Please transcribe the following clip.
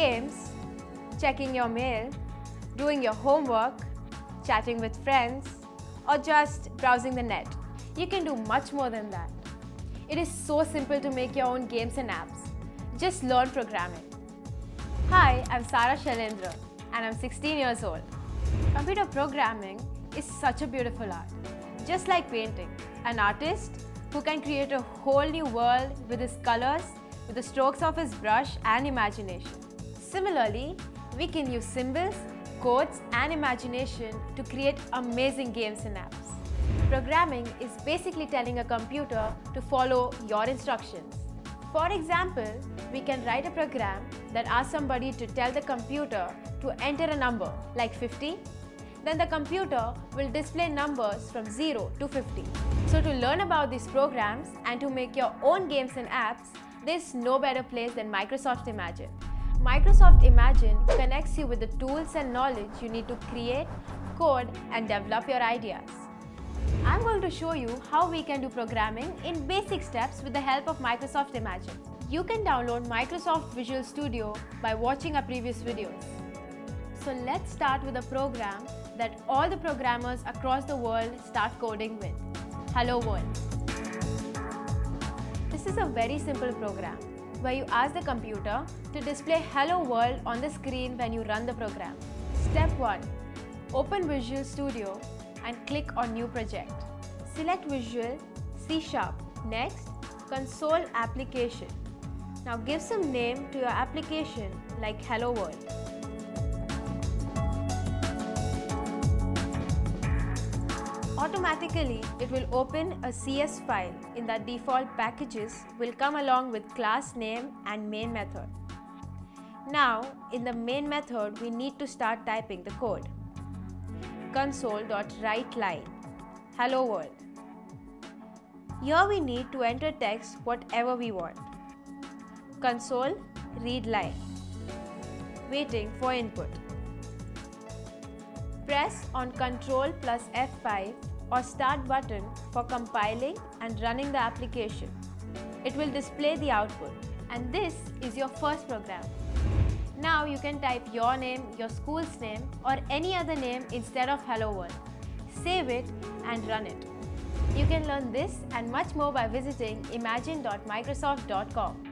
games, checking your mail, doing your homework, chatting with friends, or just browsing the net. You can do much more than that. It is so simple to make your own games and apps. Just learn programming. Hi, I'm Sara Shailendra and I'm 16 years old. Computer programming is such a beautiful art. Just like painting, an artist who can create a whole new world with his colors, with the strokes of his brush and imagination. Similarly, we can use symbols, codes and imagination to create amazing games and apps. Programming is basically telling a computer to follow your instructions. For example, we can write a program that asks somebody to tell the computer to enter a number like 50. Then the computer will display numbers from 0 to 50. So to learn about these programs and to make your own games and apps, there's no better place than Microsoft Imagine. Microsoft Imagine connects you with the tools and knowledge you need to create, code, and develop your ideas. I'm going to show you how we can do programming in basic steps with the help of Microsoft Imagine. You can download Microsoft Visual Studio by watching our previous videos. So let's start with a program that all the programmers across the world start coding with. Hello World. This is a very simple program where you ask the computer to display Hello World on the screen when you run the program. Step 1. Open Visual Studio and click on New Project. Select Visual C#. Next, Console Application. Now give some name to your application like Hello World. Automatically, it will open a CS file. In that, default packages will come along with class name and main method. Now, in the main method, we need to start typing the code. Console.writeLine. Hello World. Here we need to enter text whatever we want. Console read line. Waiting for input. Press on Ctrl plus F5 or Start button for compiling and running the application. It will display the output. And this is your first program. Now you can type your name, your school's name, or any other name instead of Hello World. Save it and run it. You can learn this and much more by visiting imagine.microsoft.com.